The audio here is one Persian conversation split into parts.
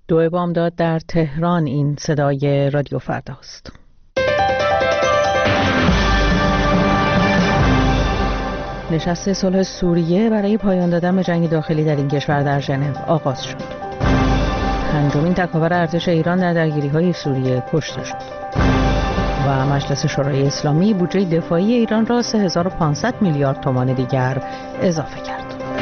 دو بامداد در تهران. این صدای رادیو فرداست. نشست صلح سوریه برای پایان دادن به جنگ داخلی در این کشور در ژنو آغاز شد. پنجمین تکاور ارتش ایران در درگیری‌های سوریه کشته شد. و مجلس شورای اسلامی بودجه دفاعی ایران را 3500 میلیارد تومان دیگر اضافه کرد.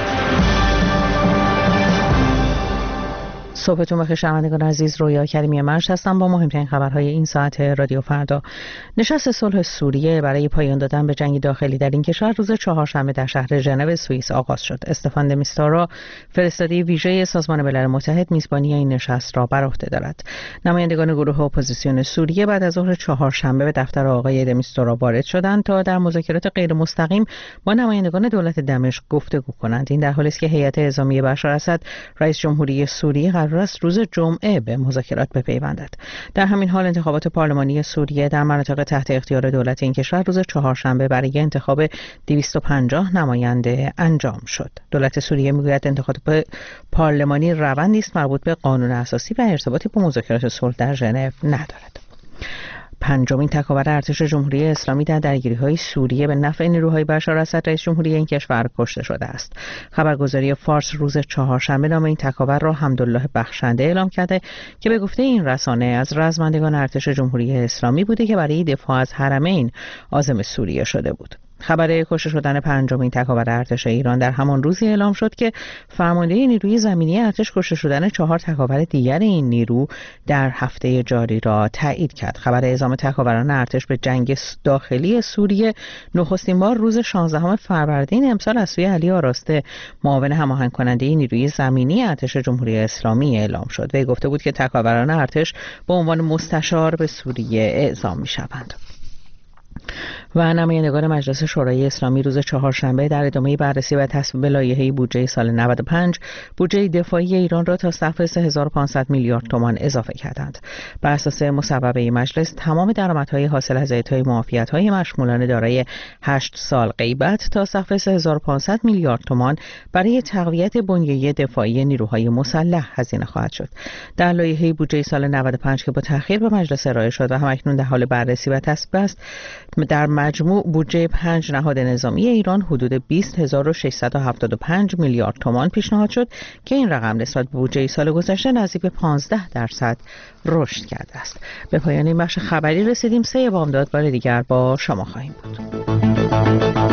صبحتون بخیر شنوندگان عزیز، رویا کریمی مرش هستم با مهمترین خبرهای این ساعت رادیو فردا. نشست صلح سوریه برای پایان دادن به جنگ داخلی در این کشور روز چهارشنبه در شهر ژنو سوئیس آغاز شد. استفان د میستورا فرستاده ویژه سازمان ملل متحد میزبانی این نشست را بر عهده دارد. نمایندگان گروه اپوزیسیون سوریه بعد از ظهر چهارشنبه به دفتر آقای د میستورا وارد شدند تا در مذاکرات غیر مستقیم با نمایندگان دولت دمشق گفتگو کنند. این در حالی است که هیئت اعزامی بشار اسد رئیس جمهوری سوریه قرار است روز جمعه به مذاکرات بپیوندد. در همین حال انتخابات پارلمانی سوریه در مناطق تحت اختیار دولت این کشور روز چهارشنبه برای انتخاب 250 نماینده انجام شد. دولت سوریه میگوید انتخابات پارلمانی روندی است مربوط به قانون اساسی و ارتباطی با مذاکرات صلح در ژنو ندارد. پنجمین تکاور ارتش جمهوری اسلامی در درگیری‌های سوریه به نفع نیروهای بشار اسد رئیس جمهوری این کشور کشته شده است. خبرگزاری فارس روز چهارشنبه نام این تکاور را حمدالله بخشنده اعلام کرده که به گفته این رسانه از رزمندگان ارتش جمهوری اسلامی بوده که برای دفاع از حرمین عازم سوریه شده بود. خبر کشته شدن پنجمین تکاور ارتش ایران در همان روزی اعلام شد که فرمانده نیروی زمینی ارتش کشته شدن 4 تکاور دیگر این نیرو در هفته جاری را تایید کرد. خبر اعزام تکاوران ارتش به جنگ داخلی سوریه نخستین بار روز 16 فروردین امسال از سوی علی آراسته، معاون هماهنگ کننده نیروی زمینی ارتش جمهوری اسلامی اعلام شد. وی گفته بود که تکاوران ارتش به عنوان مستشار به سوریه اعزام می‌شوند. و نمایندگان مجلس شورای اسلامی روز چهارشنبه در ادامه بررسی و تصویب لایحه بودجه سال 95 بودجه دفاعی ایران را تا سقف 3500 میلیارد تومان اضافه کردند. بر اساس مصوبه مجلس تمام درآمدهای حاصل از اعطای معافیت‌های مشمولانه دارای 8 سال غیبت تا سقف 3500 میلیارد تومان برای تقویت بنیه دفاعی نیروهای مسلح هزینه خواهد شد. در لایحه بودجه سال 95 که با تأخیر به مجلس ارائه شد و همکنون در حال بررسی و تصویب است، در مجموع بودجه 5 نهاد نظامی ایران حدود 20675 میلیارد تومان پیشنهاد شد که این رقم نسبت به بودجه سال گذشته نزدیک به 15% رشد کرده است. به پایان این بخش خبری رسیدیم. 3 بامداد بار دیگر با شما خواهیم بود.